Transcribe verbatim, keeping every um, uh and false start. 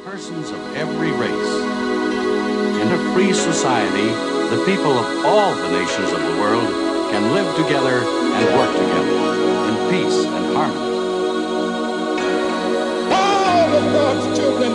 Persons of every race. In a free society, the people of all the nations of the world can live together and work together in peace and harmony. All of God's children